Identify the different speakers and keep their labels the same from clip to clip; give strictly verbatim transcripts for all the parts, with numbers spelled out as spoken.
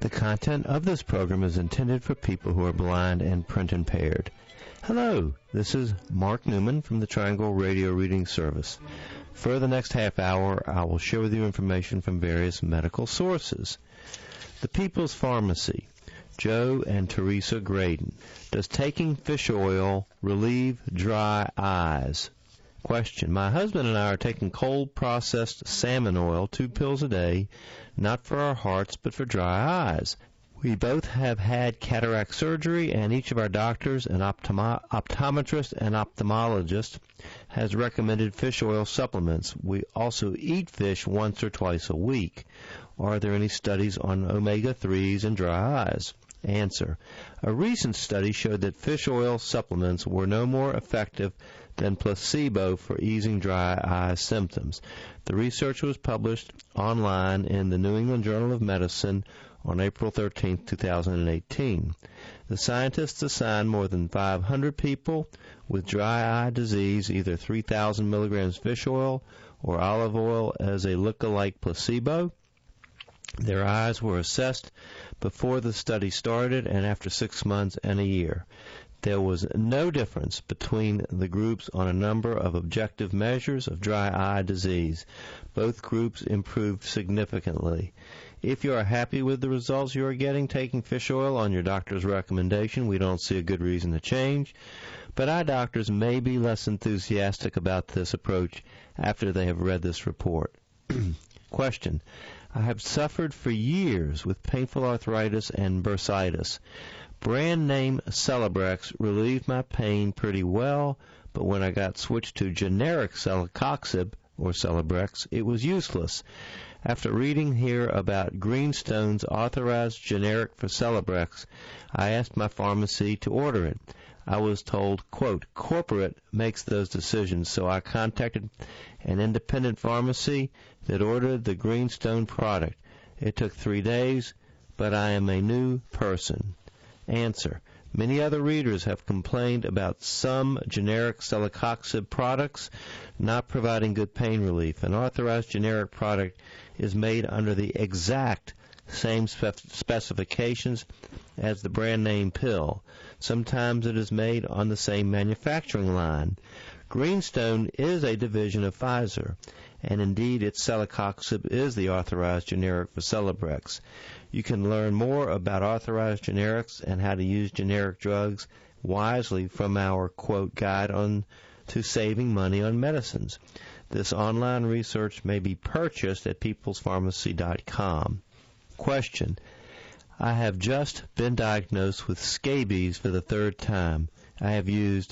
Speaker 1: The content of this program is intended for people who are blind and print impaired. Hello, this is Mark Newman from the Triangle Radio Reading Service. For the next half hour, I will share with you information from various medical sources. The People's Pharmacy, Joe and Teresa Graydon. Does taking fish oil relieve dry eyes? Question. My husband and I are taking cold processed salmon oil, two pills a day, not for our hearts but for dry eyes. We both have had cataract surgery, and each of our doctors, an optomo- optometrist and ophthalmologist, has recommended fish oil supplements. We also eat fish once or twice a week. Are there any studies on omega threes and dry eyes? Answer. A recent study showed that fish oil supplements were no more effective than placebo for easing dry eye symptoms. The research was published online in the New England Journal of Medicine on April thirteenth, two thousand eighteen. The scientists assigned more than five hundred people with dry eye disease either three thousand milligrams fish oil or olive oil as a look-alike placebo. Their eyes were assessed before the study started and after six months and a year. There was no difference between the groups on a number of objective measures of dry eye disease. Both groups improved significantly. If you are happy with the results you are getting taking fish oil on your doctor's recommendation, we don't see a good reason to change. But eye doctors may be less enthusiastic about this approach after they have read this report. Question. I have suffered for years with painful arthritis and bursitis. Brand name Celebrex relieved my pain pretty well, but when I got switched to generic Celecoxib, or Celebrex, it was useless. After reading here about Greenstone's authorized generic for Celebrex, I asked my pharmacy to order it. I was told, quote, corporate makes those decisions, so I contacted an independent pharmacy that ordered the Greenstone product. It took three days, but I am a new person. Answer. Many other readers have complained about some generic Celecoxib products not providing good pain relief. An authorized generic product is made under the exact same spef- specifications as the brand name pill. Sometimes it is made on the same manufacturing line. Greenstone is a division of Pfizer, and indeed its Celecoxib is the authorized generic for Celebrex. You can learn more about authorized generics and how to use generic drugs wisely from our, quote, guide on to saving money on medicines. This online research may be purchased at peoples pharmacy dot com. Question. I have just been diagnosed with scabies for the third time. I have used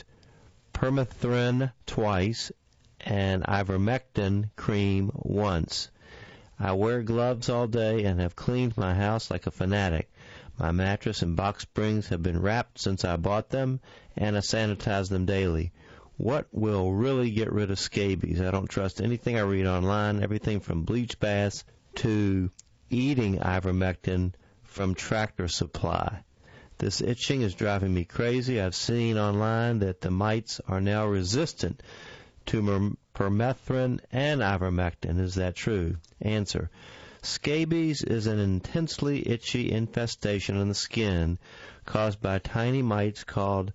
Speaker 1: permethrin twice and ivermectin cream once. I wear gloves all day and have cleaned my house like a fanatic. My mattress and box springs have been wrapped since I bought them, and I sanitize them daily. What will really get rid of scabies? I don't trust anything I read online, everything from bleach baths to eating ivermectin from Tractor Supply. This itching is driving me crazy. I've seen online that the mites are now resistant to mer- permethrin and ivermectin. Is that true? Answer. Scabies is an intensely itchy infestation on the skin caused by tiny mites called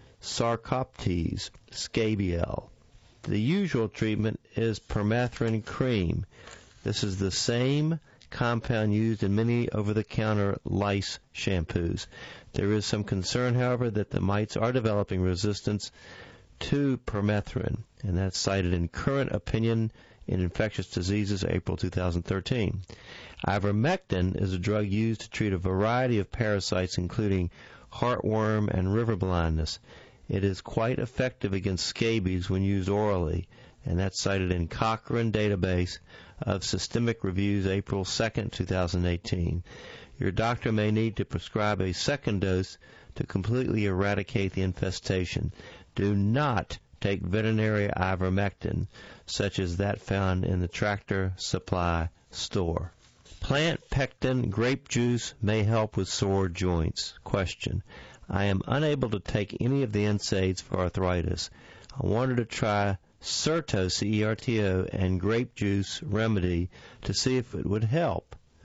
Speaker 1: Sarcoptes scabielle. The usual treatment is permethrin cream. This is the same compound used in many over-the-counter lice shampoos. There is some concern, however, that the mites are developing resistance to permethrin, and that's cited in Current Opinion in Infectious Diseases, April two thousand thirteen. Ivermectin is a drug used to treat a variety of parasites, including heartworm and river blindness. It is quite effective against scabies when used orally, and that's cited in Cochrane Database of Systemic Reviews, April second, two thousand eighteen. Your doctor may need to prescribe a second dose to completely eradicate the infestation. Do not take veterinary ivermectin, such as that found in the Tractor Supply store. Plant pectin grape juice may help with sore joints. Question. I am unable to take any of the N SAIDs for arthritis. I wanted to try Certo, C E R T O, and grape juice remedy to see if it would help.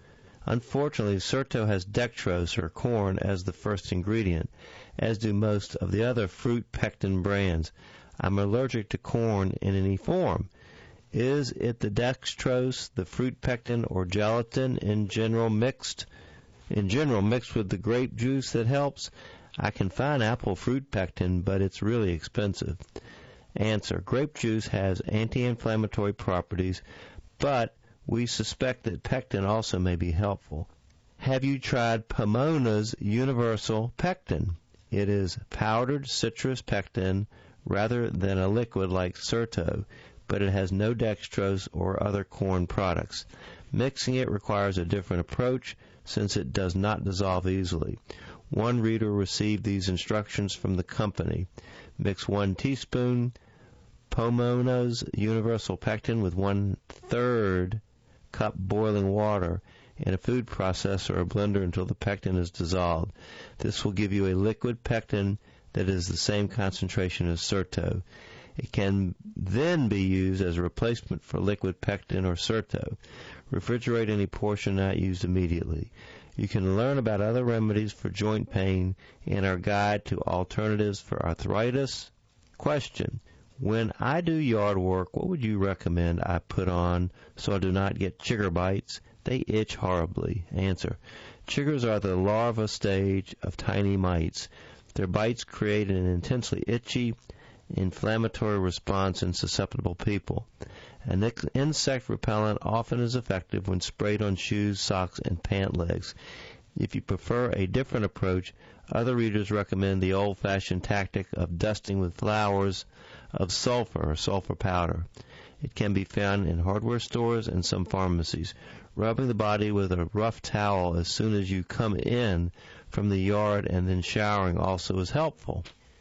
Speaker 1: Unfortunately, Certo has dextrose, or corn, as the first ingredient, as do most of the other fruit pectin brands. I'm allergic to corn in any form. Is it the dextrose, the fruit pectin, or gelatin in general mixed in general mixed with the grape juice that helps? I can find apple fruit pectin, but it's really expensive. Answer. Grape juice has anti-inflammatory properties, but we suspect that pectin also may be helpful. Have you tried Pomona's Universal Pectin? It is powdered citrus pectin rather than a liquid like Certo, but it has no dextrose or other corn products. Mixing it requires a different approach since it does not dissolve easily. One reader received these instructions from the company. Mix one teaspoon Pomona's Universal Pectin with one-third cup boiling water in a food processor or blender until the pectin is dissolved. This will give you a liquid pectin that is the same concentration as Certo. It can then be used as a replacement for liquid pectin or Certo. Refrigerate any portion not used immediately. You can learn about other remedies for joint pain in our guide to alternatives for arthritis. Question. When I do yard work, what would you recommend I put on so I do not get chigger bites? They itch horribly. Answer. Chiggers are the larva stage of tiny mites. Their bites create an intensely itchy, inflammatory response in susceptible people. An insect repellent often is effective when sprayed on shoes, socks, and pant legs. If you prefer a different approach, other readers recommend the old-fashioned tactic of dusting with flowers of sulfur or sulfur powder. It can be found in hardware stores and some pharmacies. Rubbing the body with a rough towel as soon as you come in from the yard and then showering also is helpful.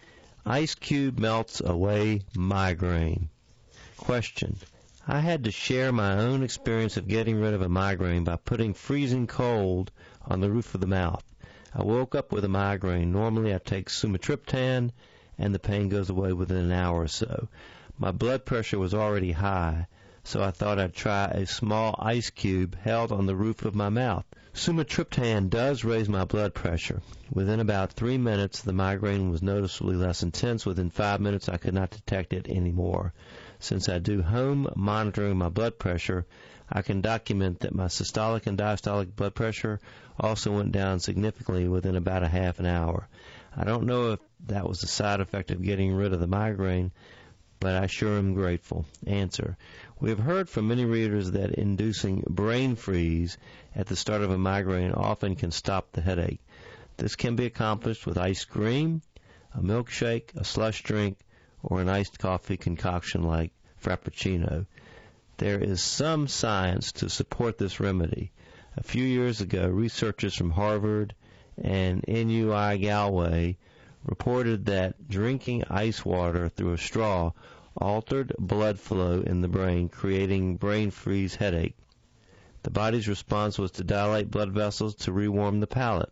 Speaker 1: Ice cube melts away migraine. Question. I had to share my own experience of getting rid of a migraine by putting freezing cold on the roof of the mouth. I woke up with a migraine. Normally I take sumatriptan and the pain goes away within an hour or so. My blood pressure was already high, so I thought I'd try a small ice cube held on the roof of my mouth. Sumatriptan does raise my blood pressure. Within about three minutes, the migraine was noticeably less intense. Within five minutes, I could not detect it anymore. Since I do home monitoring of my blood pressure, I can document that my systolic and diastolic blood pressure also went down significantly within about a half an hour. I don't know if that was a side effect of getting rid of the migraine, but I sure am grateful. Answer. We have heard from many readers that inducing brain freeze at the start of a migraine often can stop the headache. This can be accomplished with ice cream, a milkshake, a slush drink, or an iced coffee concoction like Frappuccino. There is some science to support this remedy. A few years ago, researchers from Harvard and N U I Galway reported that drinking ice water through a straw altered blood flow in the brain, creating brain freeze headache. The body's response was to dilate blood vessels to rewarm the palate.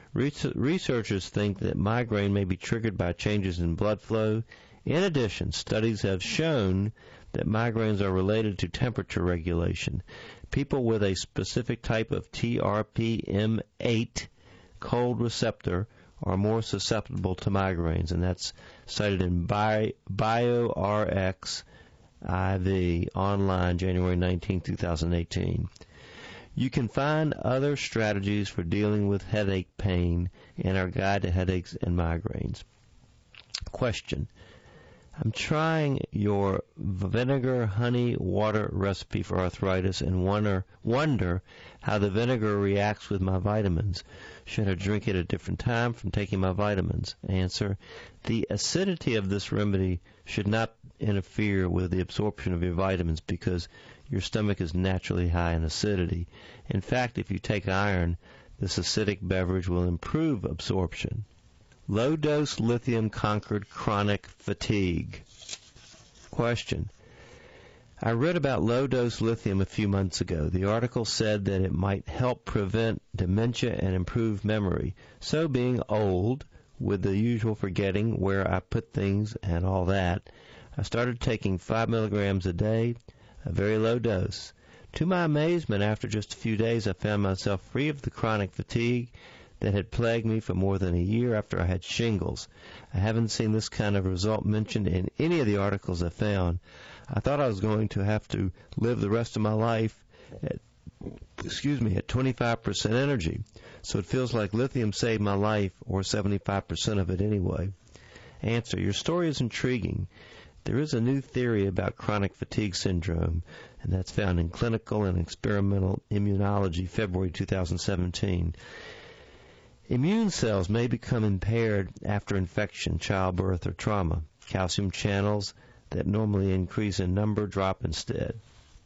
Speaker 1: Researchers think that migraine may be triggered by changes in blood flow. In addition, studies have shown that migraines are related to temperature regulation. People with a specific type of T R P M eight cold receptor are more susceptible to migraines, and that's cited in Bi- BioRx I V online January nineteenth, twenty eighteen. You can find other strategies for dealing with headache pain in our guide to headaches and migraines. Question. I'm trying your vinegar honey water recipe for arthritis and wonder, wonder how the vinegar reacts with my vitamins. Should I drink it at a different time from taking my vitamins? Answer. The acidity of this remedy should not interfere with the absorption of your vitamins because your stomach is naturally high in acidity. In fact, if you take iron, this acidic beverage will improve absorption. Low-dose lithium conquered chronic fatigue. Question. I read about low-dose lithium a few months ago. The article said that it might help prevent dementia and improve memory. So being old, with the usual forgetting where I put things and all that, I started taking five milligrams a day, a very low dose. To my amazement, after just a few days, I found myself free of the chronic fatigue that had plagued me for more than a year after I had shingles. I haven't seen this kind of result mentioned in any of the articles I found. I thought I was going to have to live the rest of my life at, excuse me, at twenty-five percent energy. So it feels like lithium saved my life, or seventy-five percent of it anyway. Answer: your story is intriguing. There is a new theory about chronic fatigue syndrome, and that's found in Clinical and Experimental Immunology, February two thousand seventeen. Immune cells may become impaired after infection, childbirth, or trauma. Calcium channels that normally increase in number drop instead.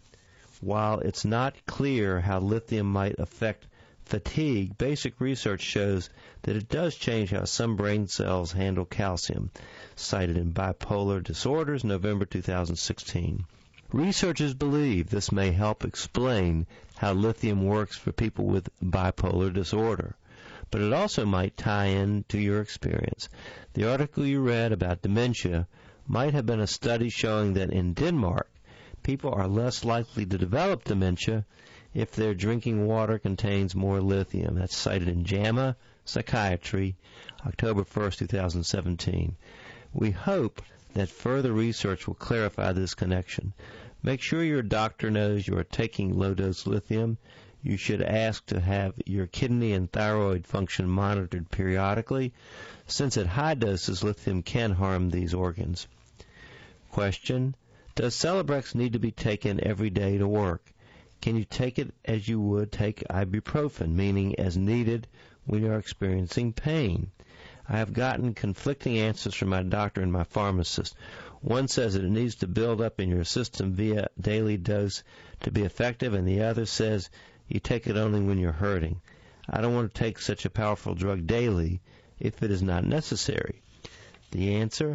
Speaker 1: While it's not clear how lithium might affect fatigue, basic research shows that it does change how some brain cells handle calcium, cited in Bipolar Disorders, November two thousand sixteen. Researchers believe this may help explain how lithium works for people with bipolar disorder, but it also might tie in to your experience. The article you read about dementia might have been a study showing that in Denmark, people are less likely to develop dementia if their drinking water contains more lithium. That's cited in JAMA Psychiatry, October first, two thousand seventeen. We hope that further research will clarify this connection. Make sure your doctor knows you are taking low-dose lithium. You should ask to have your kidney and thyroid function monitored periodically, since at high doses lithium can harm these organs. Question: does Celebrex need to be taken every day to work? Can you take it as you would take ibuprofen, meaning as needed when you are experiencing pain? I have gotten conflicting answers from my doctor and my pharmacist. One says that it needs to build up in your system via daily dose to be effective, and the other says you take it only when you're hurting. I don't want to take such a powerful drug daily if it is not necessary. The answer: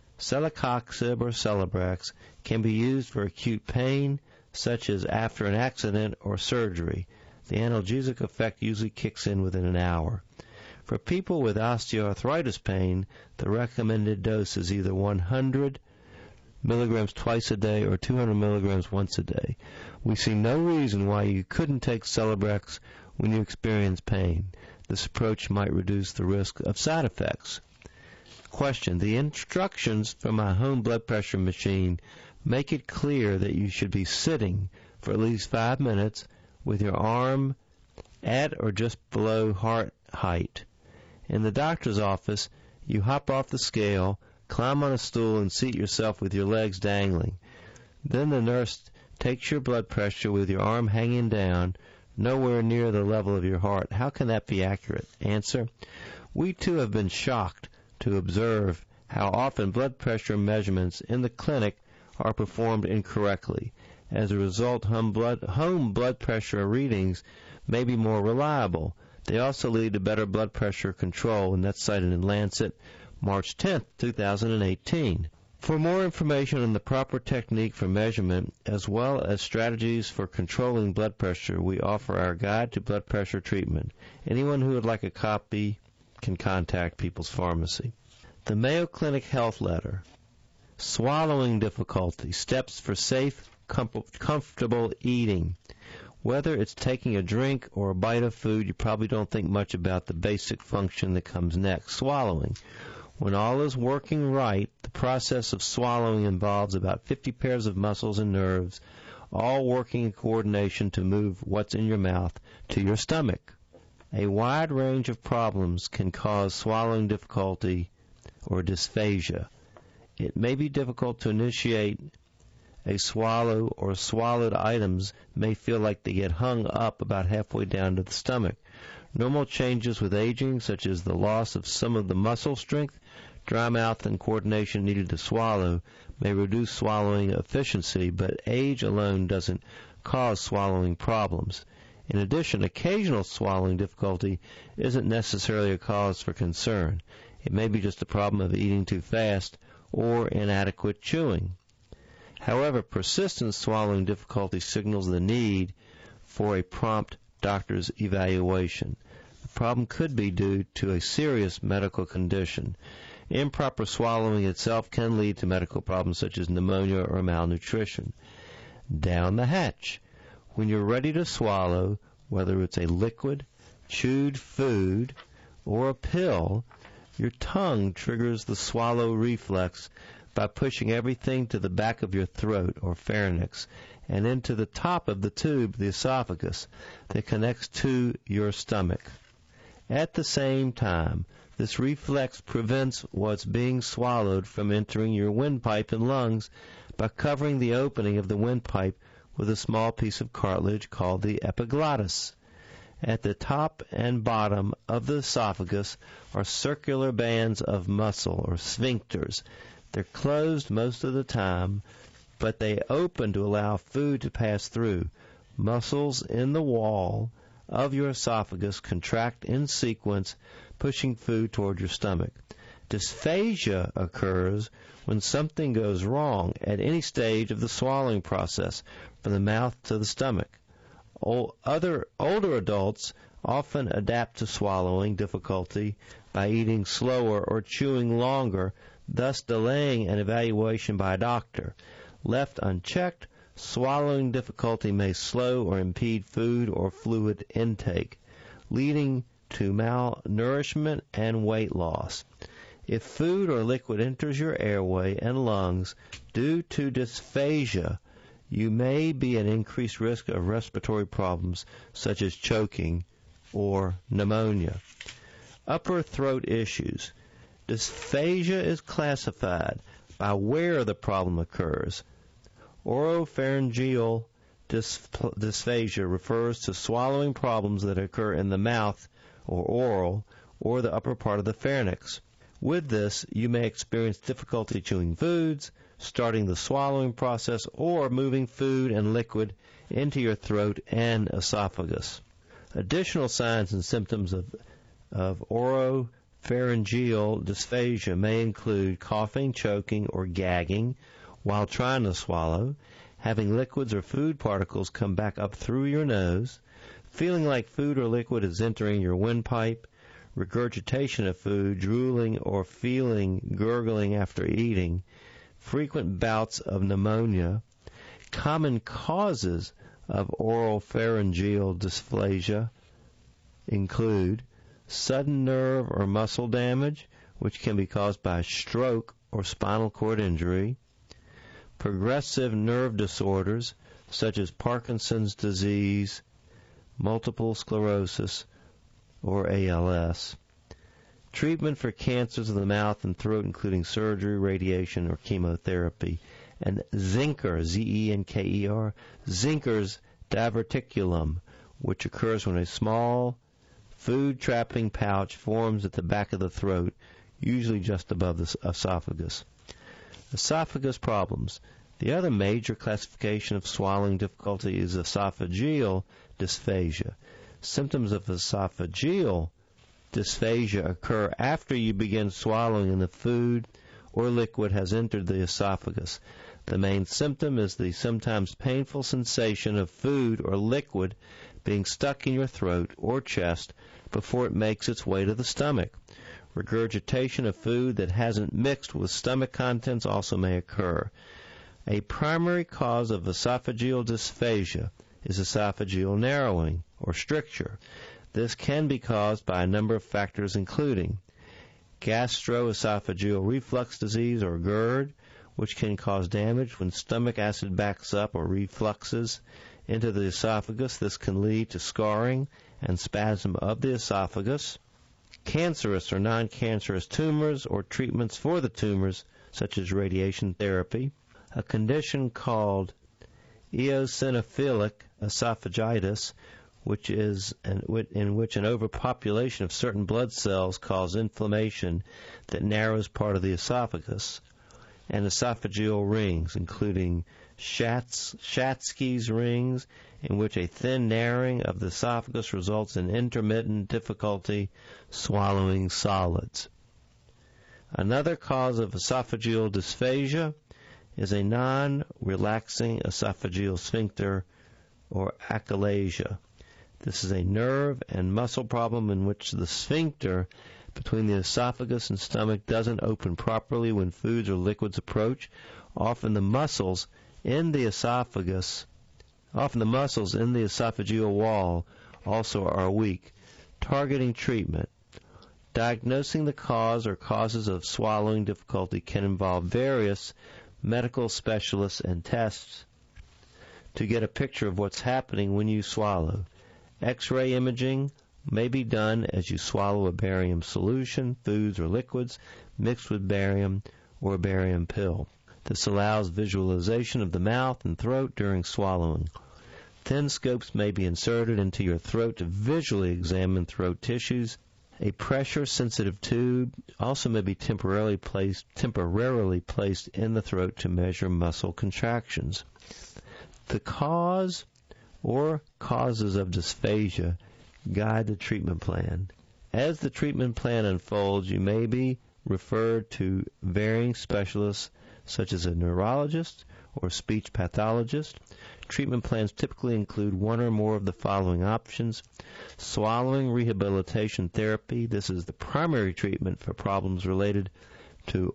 Speaker 1: Celecoxib or Celebrex can be used for acute pain, such as after an accident or surgery. The analgesic effect usually kicks in within an hour. For people with osteoarthritis pain, the recommended dose is either one hundred milligrams twice a day or two hundred milligrams once a day. We see no reason why you couldn't take Celebrex when you experience pain. This approach might reduce the risk of side effects. Question: the instructions from my home blood pressure machine make it clear that you should be sitting for at least five minutes with your arm at or just below heart height. In the doctor's office, you hop off the scale, climb on a stool, and seat yourself with your legs dangling. Then the nurse takes your blood pressure with your arm hanging down, nowhere near the level of your heart. How can that be accurate? Answer: we too have been shocked to observe how often blood pressure measurements in the clinic are performed incorrectly. As a result, home blood, home blood pressure readings may be more reliable. They also lead to better blood pressure control, and that's cited in Lancet, March tenth, two thousand eighteen. For more information on the proper technique for measurement, as well as strategies for controlling blood pressure, we offer our Guide to Blood Pressure Treatment. Anyone who would like a copy can contact People's Pharmacy. The Mayo Clinic Health Letter. Swallowing difficulty. Steps for safe, com- comfortable eating. Whether it's taking a drink or a bite of food, you probably don't think much about the basic function that comes next, swallowing. When all is working right, the process of swallowing involves about fifty pairs of muscles and nerves, all working in coordination to move what's in your mouth to your stomach. A wide range of problems can cause swallowing difficulty or dysphagia. It may be difficult to initiate a swallow, or swallowed items may feel like they get hung up about halfway down to the stomach. Normal changes with aging, such as the loss of some of the muscle strength, dry mouth, and coordination needed to swallow, may reduce swallowing efficiency, but age alone doesn't cause swallowing problems. In addition, occasional swallowing difficulty isn't necessarily a cause for concern. It may be just a problem of eating too fast or inadequate chewing. However, persistent swallowing difficulty signals the need for a prompt doctor's evaluation. The problem could be due to a serious medical condition. Improper swallowing itself can lead to medical problems such as pneumonia or malnutrition. Down the hatch. When you're ready to swallow, whether it's a liquid, chewed food, or a pill, your tongue triggers the swallow reflex by pushing everything to the back of your throat, or pharynx, and into the top of the tube, the esophagus, that connects to your stomach. At the same time, this reflex prevents what's being swallowed from entering your windpipe and lungs by covering the opening of the windpipe with a small piece of cartilage called the epiglottis. At the top and bottom of the esophagus are circular bands of muscle, or sphincters. They're closed most of the time, but they open to allow food to pass through. Muscles in the wall of your esophagus contract in sequence, pushing food toward your stomach. Dysphagia occurs when something goes wrong at any stage of the swallowing process, from the mouth to the stomach. Other older adults often adapt to swallowing difficulty by eating slower or chewing longer, thus delaying an evaluation by a doctor. Left unchecked, swallowing difficulty may slow or impede food or fluid intake, leading to malnourishment and weight loss. If food or liquid enters your airway and lungs due to dysphagia, you may be at increased risk of respiratory problems such as choking or pneumonia. Upper throat issues. Dysphagia is classified by where the problem occurs. Oropharyngeal dysphagia refers to swallowing problems that occur in the mouth or oral or the upper part of the pharynx. With this, you may experience difficulty chewing foods, starting the swallowing process, or moving food and liquid into your throat and esophagus. Additional signs and symptoms of, of oropharyngeal dysphagia may include coughing, choking, or gagging while trying to swallow, having liquids or food particles come back up through your nose, feeling like food or liquid is entering your windpipe, regurgitation of food, drooling or feeling gurgling after eating, frequent bouts of pneumonia. Common causes of oropharyngeal dysplasia include sudden nerve or muscle damage, which can be caused by stroke or spinal cord injury, progressive nerve disorders such as Parkinson's disease, multiple sclerosis, or A L S. Treatment for cancers of the mouth and throat, including surgery, radiation, or chemotherapy. And Zenker, Z E N K E R, Zenker's diverticulum, which occurs when a small food-trapping pouch forms at the back of the throat, usually just above the esophagus. Esophagus problems. The other major classification of swallowing difficulty is esophageal dysphagia. Symptoms of esophageal dysphagia occur after you begin swallowing and the food or liquid has entered the esophagus. The main symptom is the sometimes painful sensation of food or liquid being stuck in your throat or chest before it makes its way to the stomach. Regurgitation of food that hasn't mixed with stomach contents also may occur. A primary cause of esophageal dysphagia is esophageal narrowing or stricture. This can be caused by a number of factors, including gastroesophageal reflux disease, or GERD, which can cause damage when stomach acid backs up or refluxes into the esophagus. This can lead to scarring and spasm of the esophagus. Cancerous or non-cancerous tumors or treatments for the tumors, such as radiation therapy. A condition called eosinophilic esophagitis, which is an, in which an overpopulation of certain blood cells cause inflammation that narrows part of the esophagus, and esophageal rings, including Schatz, Schatzki's rings, in which a thin narrowing of the esophagus results in intermittent difficulty swallowing solids. Another cause of esophageal dysphagia is a non-relaxing esophageal sphincter, or achalasia. This is a nerve and muscle problem in which the sphincter between the esophagus and stomach doesn't open properly when foods or liquids approach. Often the muscles in the esophagus Often the muscles in the esophageal wall also are weak. Targeting treatment. Diagnosing the cause or causes of swallowing difficulty can involve various medical specialists and tests to get a picture of what's happening when you swallow. X-ray imaging may be done as you swallow a barium solution, foods or liquids mixed with barium or a barium pill. This allows visualization of the mouth and throat during swallowing. Thin scopes may be inserted into your throat to visually examine throat tissues. A pressure-sensitive tube also may be temporarily placed, temporarily placed in the throat to measure muscle contractions. The cause or causes of dysphagia guide the treatment plan. As the treatment plan unfolds, you may be referred to varying specialists such as a neurologist or speech pathologist. Treatment plans typically include one or more of the following options. Swallowing rehabilitation therapy. This is the primary treatment for problems related to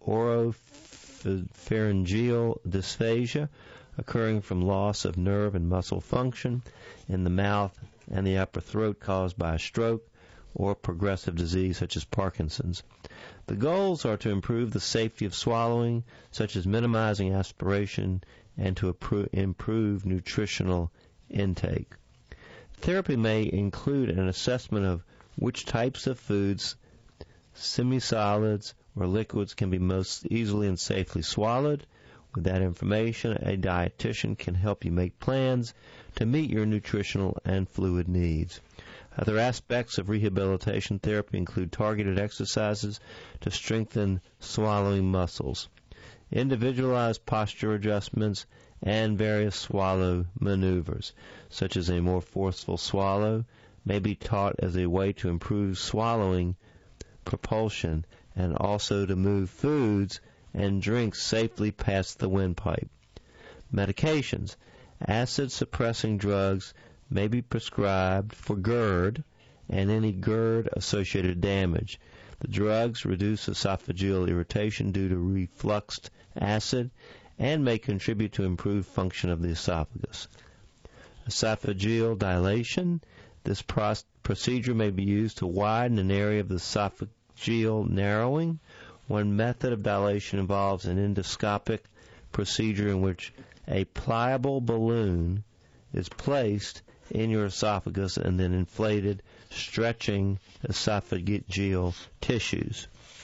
Speaker 1: oropharyngeal dysphagia occurring from loss of nerve and muscle function in the mouth and the upper throat caused by a stroke or progressive disease such as Parkinson's. The goals are to improve the safety of swallowing, such as minimizing aspiration, and to improve nutritional intake. Therapy may include an assessment of which types of foods, semisolids, or liquids can be most easily and safely swallowed. With that information, a dietitian can help you make plans to meet your nutritional and fluid needs. Other aspects of rehabilitation therapy include targeted exercises to strengthen swallowing muscles, individualized posture adjustments, and various swallow maneuvers, such as a more forceful swallow, may be taught as a way to improve swallowing propulsion and also to move foods and drinks safely past the windpipe. Medications. Acid-suppressing drugs may be prescribed for GERD and any GERD-associated damage. The drugs reduce esophageal irritation due to refluxed acid and may contribute to improved function of the esophagus. Esophageal dilation. This pro- procedure may be used to widen an area of the esophageal narrowing. One method of dilation involves an endoscopic procedure in which a pliable balloon is placed in your esophagus and then inflated, stretching esophageal tissues.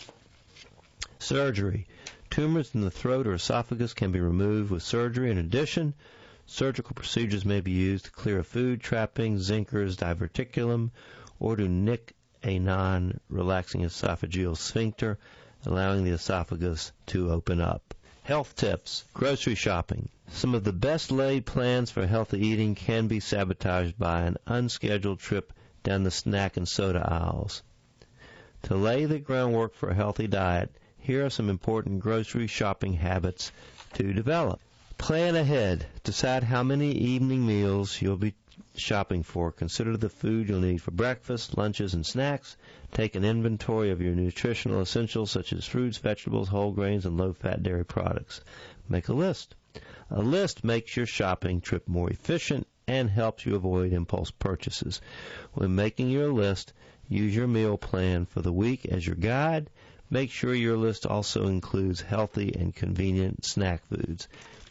Speaker 1: Surgery. Tumors in the throat or esophagus can be removed with surgery. In addition, surgical procedures may be used to clear a food trapping, Zinker's diverticulum, or to nick a non-relaxing esophageal sphincter, allowing the esophagus to open up. Health tips. Grocery shopping. Some of the best laid plans for healthy eating can be sabotaged by an unscheduled trip down the snack and soda aisles. To lay the groundwork for a healthy diet, here are some important grocery shopping habits to develop. Plan ahead. Decide how many evening meals you'll be shopping for. Consider the food you'll need for breakfast, lunches, and snacks. Take an inventory of your nutritional essentials such as fruits, vegetables, whole grains, and low-fat dairy products. Make a list. A list makes your shopping trip more efficient and helps you avoid impulse purchases. When making your list, use your meal plan for the week as your guide. Make sure your list also includes healthy and convenient snack foods.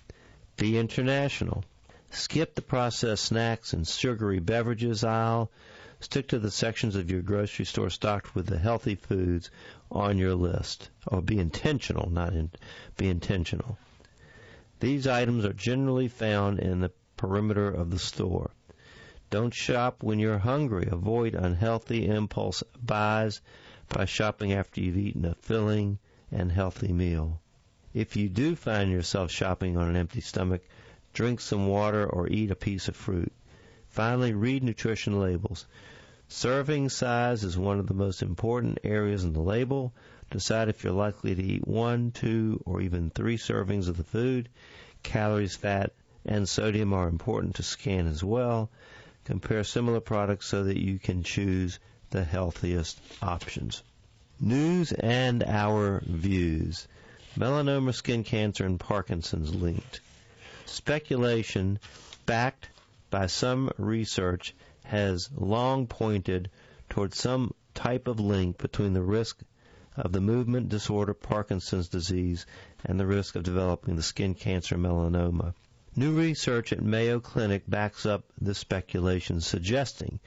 Speaker 1: Be international. Skip the processed snacks and sugary beverages aisle. Stick to the sections of your grocery store stocked with the healthy foods on your list. Or be intentional, not in, be intentional. These items are generally found in the perimeter of the store. Don't shop when you're hungry. Avoid unhealthy impulse buys by shopping after you've eaten a filling and healthy meal. If you do find yourself shopping on an empty stomach, drink some water or eat a piece of fruit. Finally, read nutrition labels. Serving size is one of the most important areas in the label. Decide if you're likely to eat one, two, or even three servings of the food. Calories, fat, and sodium are important to scan as well. Compare similar products so that you can choose the healthiest options. News and our views. Melanoma, skin cancer, and Parkinson's linked. Speculation backed by some research has long pointed towards some type of link between the risk of the movement disorder Parkinson's disease and the risk of developing the skin cancer melanoma. New research at Mayo Clinic backs up this speculation, suggesting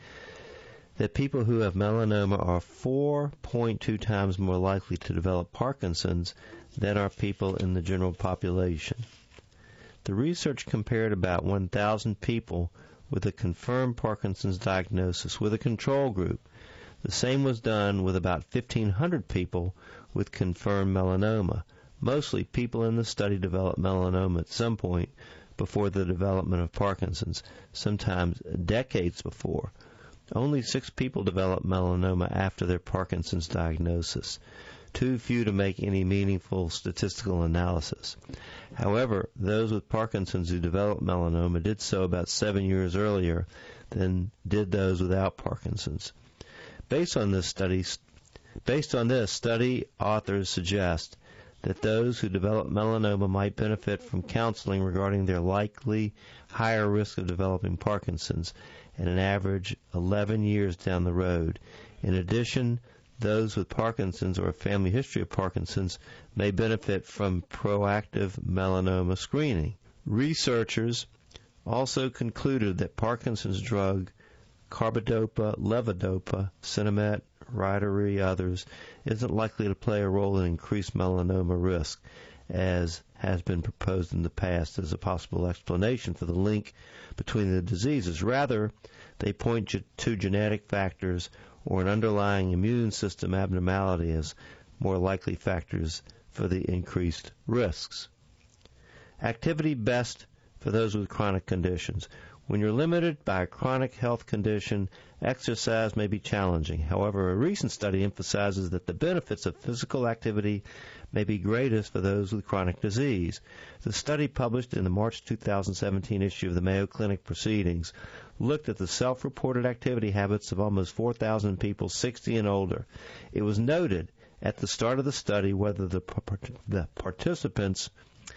Speaker 1: that people who have melanoma are four point two times more likely to develop Parkinson's than are people in the general population. The research compared about one thousand people with a confirmed Parkinson's diagnosis with a control group. The same was done with about fifteen hundred people with confirmed melanoma. Mostly people in the study developed melanoma at some point before the development of Parkinson's, sometimes decades before. Only six people developed melanoma after their Parkinson's diagnosis. Too few to make any meaningful statistical analysis. However, those with Parkinson's who developed melanoma did so about seven years earlier than did those without Parkinson's. Based on this study, based on this study, authors suggest that those who develop melanoma might benefit from counseling regarding their likely higher risk of developing Parkinson's at an average eleven years down the road. In addition, those with Parkinson's or a family history of Parkinson's may benefit from proactive melanoma screening. Researchers also concluded that Parkinson's drug carbidopa, levodopa, Sinemet, Rytary, others, isn't likely to play a role in increased melanoma risk, as has been proposed in the past as a possible explanation for the link between the diseases. Rather, they point to genetic factors or an underlying immune system abnormality as more likely factors for the increased risks. Activity best for those with chronic conditions. When you're limited by a chronic health condition, exercise may be challenging. However, a recent study emphasizes that the benefits of physical activity may be greatest for those with chronic disease. The study, published in the March two thousand seventeen issue of the Mayo Clinic Proceedings, looked at the self-reported activity habits of almost four thousand people sixty and older. It was noted at the start of the study whether the, the participants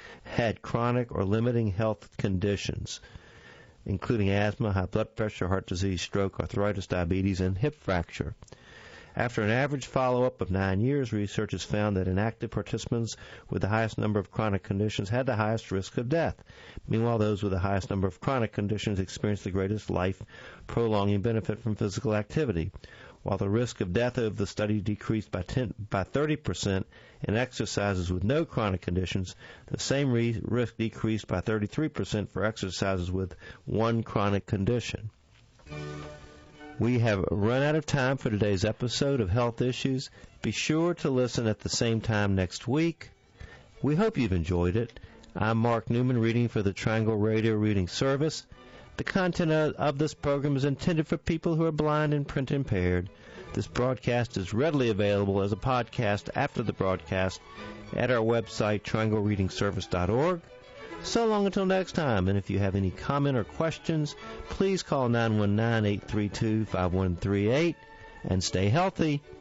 Speaker 1: had chronic or limiting health conditions, including asthma, high blood pressure, heart disease, stroke, arthritis, diabetes, and hip fracture. After an average follow-up of nine years, researchers found that inactive participants with the highest number of chronic conditions had the highest risk of death. Meanwhile, those with the highest number of chronic conditions experienced the greatest life-prolonging benefit from physical activity. While the risk of death of the study decreased by, ten, by thirty percent in exercises with no chronic conditions, the same re- risk decreased by thirty-three percent for exercises with one chronic condition. We have run out of time for today's episode of Health Issues. Be sure to listen at the same time next week. We hope you've enjoyed it. I'm Mark Newman, reading for the Triangle Radio Reading Service. The content of this program is intended for people who are blind and print impaired. This broadcast is readily available as a podcast after the broadcast at our website, triangle reading service dot org. So long until next time, and if you have any comment or questions, please call nine one nine, eight three two, five one three eight and stay healthy.